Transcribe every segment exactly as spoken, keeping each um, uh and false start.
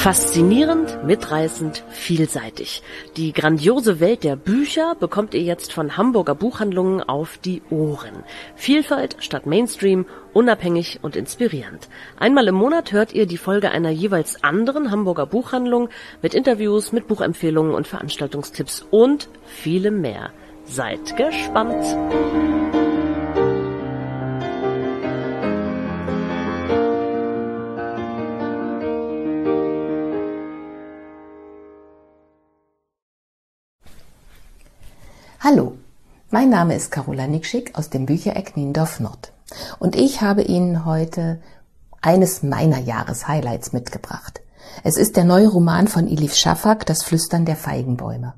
Faszinierend, mitreißend, vielseitig. Die grandiose Welt der Bücher bekommt ihr jetzt von Hamburger Buchhandlungen auf die Ohren. Vielfalt statt Mainstream, unabhängig und inspirierend. Einmal im Monat hört ihr die Folge einer jeweils anderen Hamburger Buchhandlung mit Interviews, mit Buchempfehlungen und Veranstaltungstipps und vielem mehr. Seid gespannt! Hallo, mein Name ist Carola Nikschik aus dem Büchereck Niendorf Nord und ich habe Ihnen heute eines meiner Jahreshighlights mitgebracht. Es ist der neue Roman von Elif Shafak, Das Flüstern der Feigenbäume.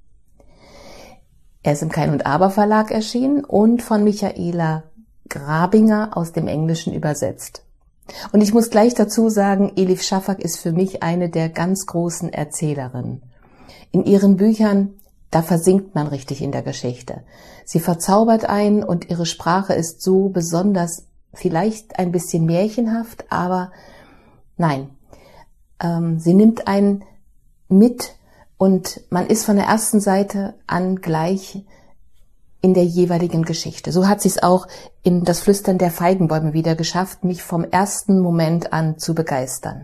Er ist im Kein und Aber Verlag erschienen und von Michaela Grabinger aus dem Englischen übersetzt. Und ich muss gleich dazu sagen, Elif Shafak ist für mich eine der ganz großen Erzählerinnen. In ihren Büchern Da versinkt man richtig in der Geschichte. Sie verzaubert einen und ihre Sprache ist so besonders, vielleicht ein bisschen märchenhaft, aber nein, ähm, sie nimmt einen mit und man ist von der ersten Seite an gleich in der jeweiligen Geschichte. So hat sie es auch in Das Flüstern der Feigenbäume wieder geschafft, mich vom ersten Moment an zu begeistern.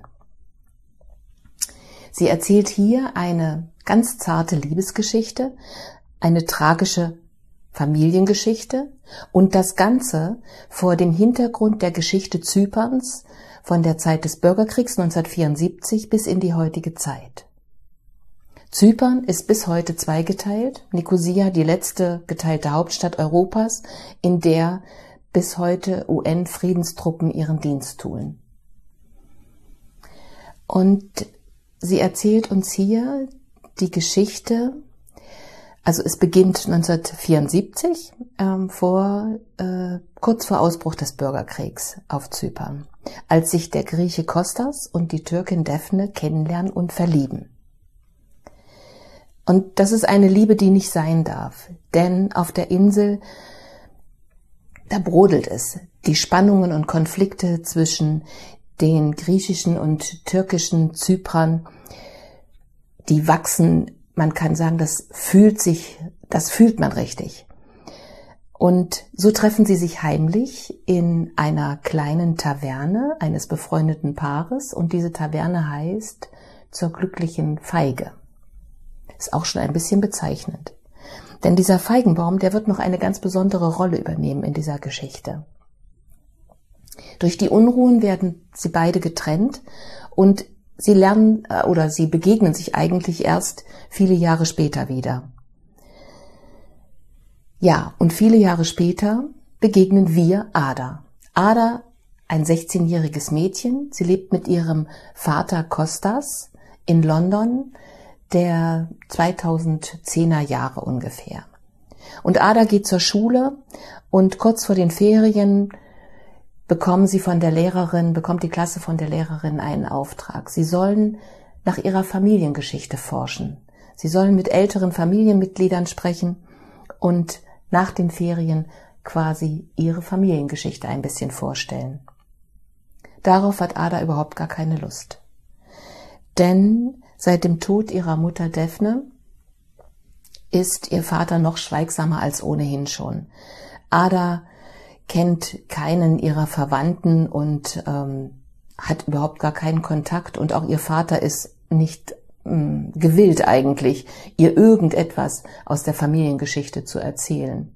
Sie erzählt hier eine ganz zarte Liebesgeschichte, eine tragische Familiengeschichte und das Ganze vor dem Hintergrund der Geschichte Zyperns von der Zeit des Bürgerkriegs neunzehnhundertvierundsiebzig bis in die heutige Zeit. Zypern ist bis heute zweigeteilt, Nikosia die letzte geteilte Hauptstadt Europas, in der bis heute U N-Friedenstruppen ihren Dienst tun. Und sie erzählt uns hier die Geschichte, also es beginnt neunzehnhundertvierundsiebzig, ähm, vor, äh, kurz vor Ausbruch des Bürgerkriegs auf Zypern, als sich der Grieche Kostas und die Türkin Daphne kennenlernen und verlieben. Und das ist eine Liebe, die nicht sein darf, denn auf der Insel, da brodelt es. Die Spannungen und Konflikte zwischen den griechischen und türkischen Zyprern, die wachsen, man kann sagen, das fühlt sich, das fühlt man richtig. Und so treffen sie sich heimlich in einer kleinen Taverne eines befreundeten Paares und diese Taverne heißt Zur glücklichen Feige. Ist auch schon ein bisschen bezeichnend. Denn dieser Feigenbaum, der wird noch eine ganz besondere Rolle übernehmen in dieser Geschichte. Durch die Unruhen werden sie beide getrennt und sie lernen oder sie begegnen sich eigentlich erst viele Jahre später wieder. Ja, und viele Jahre später begegnen wir Ada. Ada, ein sechzehnjähriges Mädchen, sie lebt mit ihrem Vater Kostas in London, der zweitausendzehner Jahre ungefähr. Und Ada geht zur Schule und kurz vor den Ferien bekommen sie von der Lehrerin, bekommt die Klasse von der Lehrerin einen Auftrag. Sie sollen nach ihrer Familiengeschichte forschen. Sie sollen mit älteren Familienmitgliedern sprechen und nach den Ferien quasi ihre Familiengeschichte ein bisschen vorstellen. Darauf hat Ada überhaupt gar keine Lust. Denn seit dem Tod ihrer Mutter Daphne ist ihr Vater noch schweigsamer als ohnehin schon. Ada kennt keinen ihrer Verwandten und ähm, hat überhaupt gar keinen Kontakt und auch ihr Vater ist nicht ähm, gewillt eigentlich, ihr irgendetwas aus der Familiengeschichte zu erzählen.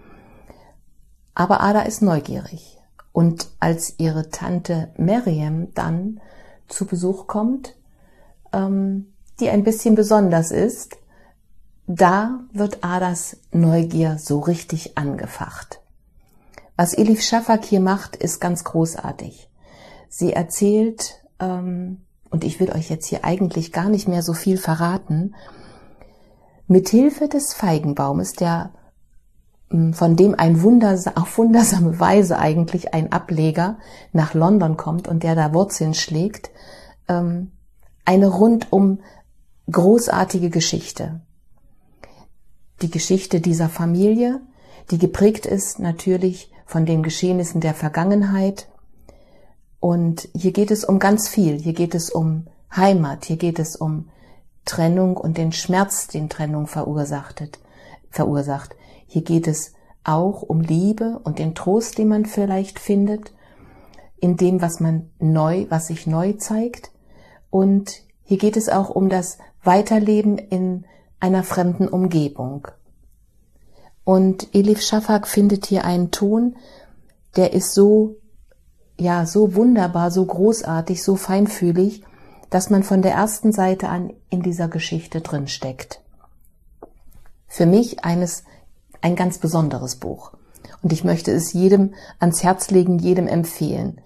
Aber Ada ist neugierig und als ihre Tante Miriam dann zu Besuch kommt, ähm, die ein bisschen besonders ist, da wird Adas Neugier so richtig angefacht. Was Elif Shafak hier macht, ist ganz großartig. Sie erzählt, ähm, und ich will euch jetzt hier eigentlich gar nicht mehr so viel verraten, mit Hilfe des Feigenbaumes, der von dem ein wundersam, auf wundersame Weise eigentlich ein Ableger nach London kommt und der da Wurzeln schlägt, ähm, eine rundum großartige Geschichte. Die Geschichte dieser Familie, die geprägt ist natürlich von den Geschehnissen der Vergangenheit. Und hier geht es um ganz viel. Hier geht es um Heimat, hier geht es um Trennung und den Schmerz, den Trennung verursacht. verursacht. Hier geht es auch um Liebe und den Trost, den man vielleicht findet, in dem, was man neu, was sich neu zeigt. Und hier geht es auch um das Weiterleben in einer fremden Umgebung. Und Elif Shafak findet hier einen Ton, der ist so, ja, so wunderbar, so großartig, so feinfühlig, dass man von der ersten Seite an in dieser Geschichte drin steckt. Für mich eines, ein ganz besonderes Buch. Und ich möchte es jedem ans Herz legen, jedem empfehlen.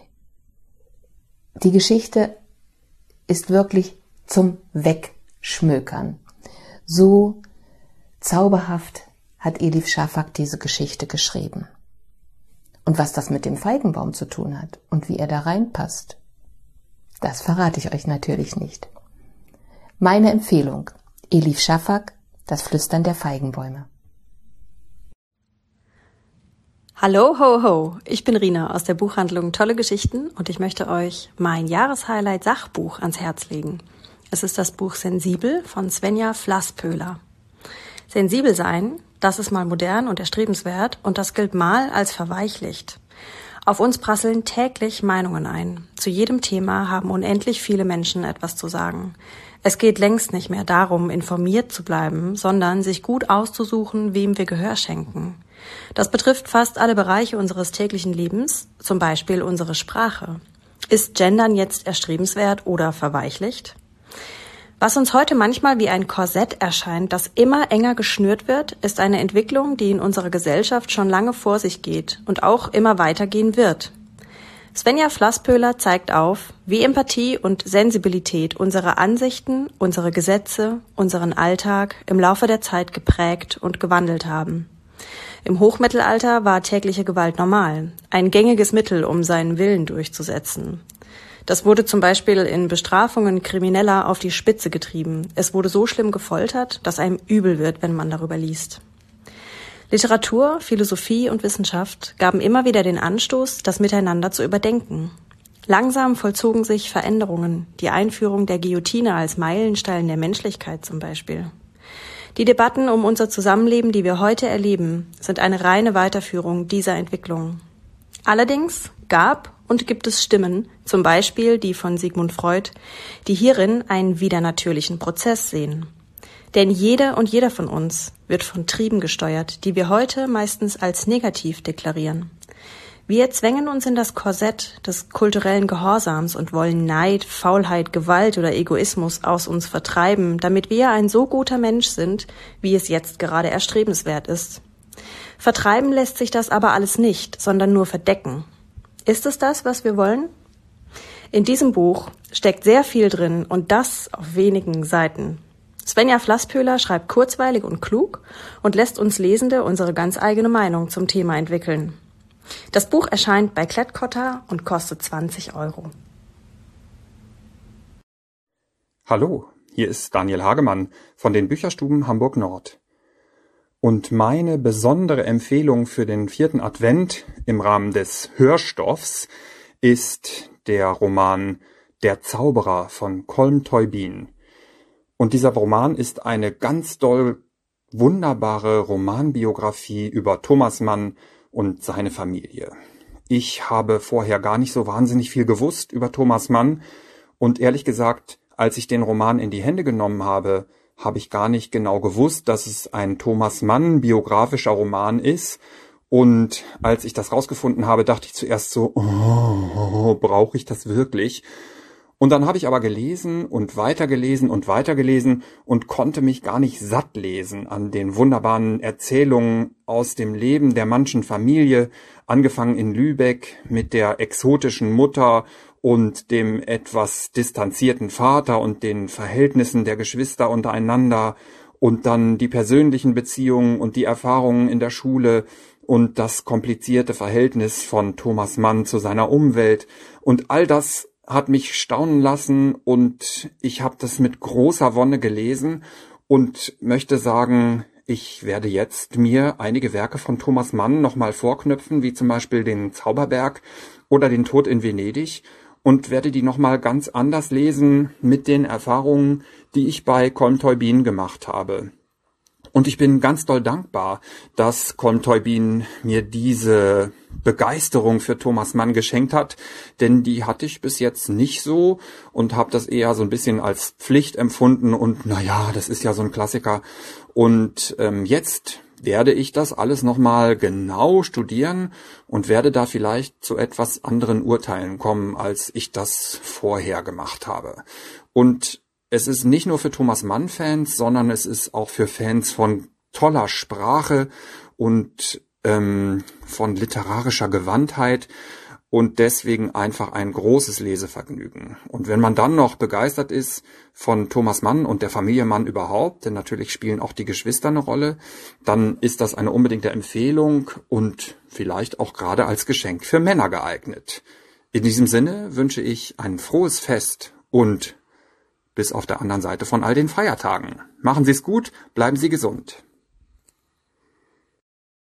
Die Geschichte ist wirklich zum Wegschmökern. So zauberhaft hat Elif Shafak diese Geschichte geschrieben. Und was das mit dem Feigenbaum zu tun hat und wie er da reinpasst, das verrate ich euch natürlich nicht. Meine Empfehlung, Elif Shafak, Das Flüstern der Feigenbäume. Hallo, ho, ho, ich bin Rina aus der Buchhandlung Tolle Geschichten und ich möchte euch mein Jahreshighlight Sachbuch ans Herz legen. Es ist das Buch Sensibel von Svenja Flasspöhler. Sensibel sein, das ist mal modern und erstrebenswert und das gilt mal als verweichlicht. Auf uns prasseln täglich Meinungen ein. Zu jedem Thema haben unendlich viele Menschen etwas zu sagen. Es geht längst nicht mehr darum, informiert zu bleiben, sondern sich gut auszusuchen, wem wir Gehör schenken. Das betrifft fast alle Bereiche unseres täglichen Lebens, zum Beispiel unsere Sprache. Ist Gendern jetzt erstrebenswert oder verweichlicht? Was uns heute manchmal wie ein Korsett erscheint, das immer enger geschnürt wird, ist eine Entwicklung, die in unserer Gesellschaft schon lange vor sich geht und auch immer weitergehen wird. Svenja Flasspöhler zeigt auf, wie Empathie und Sensibilität unsere Ansichten, unsere Gesetze, unseren Alltag im Laufe der Zeit geprägt und gewandelt haben. Im Hochmittelalter war tägliche Gewalt normal, ein gängiges Mittel, um seinen Willen durchzusetzen. Das wurde zum Beispiel in Bestrafungen Krimineller auf die Spitze getrieben. Es wurde so schlimm gefoltert, dass einem übel wird, wenn man darüber liest. Literatur, Philosophie und Wissenschaft gaben immer wieder den Anstoß, das Miteinander zu überdenken. Langsam vollzogen sich Veränderungen, die Einführung der Guillotine als Meilenstein der Menschlichkeit zum Beispiel. Die Debatten um unser Zusammenleben, die wir heute erleben, sind eine reine Weiterführung dieser Entwicklung. Allerdings gab und gibt es Stimmen, zum Beispiel die von Sigmund Freud, die hierin einen widernatürlichen Prozess sehen. Denn jede und jeder von uns wird von Trieben gesteuert, die wir heute meistens als negativ deklarieren. Wir zwängen uns in das Korsett des kulturellen Gehorsams und wollen Neid, Faulheit, Gewalt oder Egoismus aus uns vertreiben, damit wir ein so guter Mensch sind, wie es jetzt gerade erstrebenswert ist. Vertreiben lässt sich das aber alles nicht, sondern nur verdecken. Ist es das, was wir wollen? In diesem Buch steckt sehr viel drin und das auf wenigen Seiten. Svenja Flasspöhler schreibt kurzweilig und klug und lässt uns Lesende unsere ganz eigene Meinung zum Thema entwickeln. Das Buch erscheint bei Klett-Cotta und kostet zwanzig Euro. Hallo, hier ist Daniel Hagemann von den Bücherstuben Hamburg Nord. Und meine besondere Empfehlung für den vierten Advent im Rahmen des Hörstoffs ist der Roman Der Zauberer von Colm Tóibín. Und dieser Roman ist eine ganz doll wunderbare Romanbiografie über Thomas Mann und seine Familie. Ich habe vorher gar nicht so wahnsinnig viel gewusst über Thomas Mann und ehrlich gesagt, als ich den Roman in die Hände genommen habe, habe ich gar nicht genau gewusst, dass es ein Thomas Mann biografischer Roman ist. Und als ich das rausgefunden habe, dachte ich zuerst so, oh, brauche ich das wirklich? Und dann habe ich aber gelesen und weitergelesen und weitergelesen und konnte mich gar nicht satt lesen an den wunderbaren Erzählungen aus dem Leben der Mannschen Familie, angefangen in Lübeck mit der exotischen Mutter und dem etwas distanzierten Vater und den Verhältnissen der Geschwister untereinander und dann die persönlichen Beziehungen und die Erfahrungen in der Schule und das komplizierte Verhältnis von Thomas Mann zu seiner Umwelt und all das hat mich staunen lassen und ich habe das mit großer Wonne gelesen und möchte sagen, ich werde jetzt mir einige Werke von Thomas Mann nochmal vorknöpfen, wie zum Beispiel den Zauberberg oder den Tod in Venedig und werde die nochmal ganz anders lesen mit den Erfahrungen, die ich bei Colm Tóibín gemacht habe. Und ich bin ganz doll dankbar, dass Colm Tóibín mir diese Begeisterung für Thomas Mann geschenkt hat, denn die hatte ich bis jetzt nicht so und habe das eher so ein bisschen als Pflicht empfunden und naja, das ist ja so ein Klassiker. Und ähm, jetzt werde ich das alles nochmal genau studieren und werde da vielleicht zu etwas anderen Urteilen kommen, als ich das vorher gemacht habe. Und es ist nicht nur für Thomas Mann-Fans, sondern es ist auch für Fans von toller Sprache und ähm, von literarischer Gewandtheit und deswegen einfach ein großes Lesevergnügen. Und wenn man dann noch begeistert ist von Thomas Mann und der Familie Mann überhaupt, denn natürlich spielen auch die Geschwister eine Rolle, dann ist das eine unbedingte Empfehlung und vielleicht auch gerade als Geschenk für Männer geeignet. In diesem Sinne wünsche ich ein frohes Fest und bis auf der anderen Seite von all den Feiertagen. Machen Sie es gut, bleiben Sie gesund.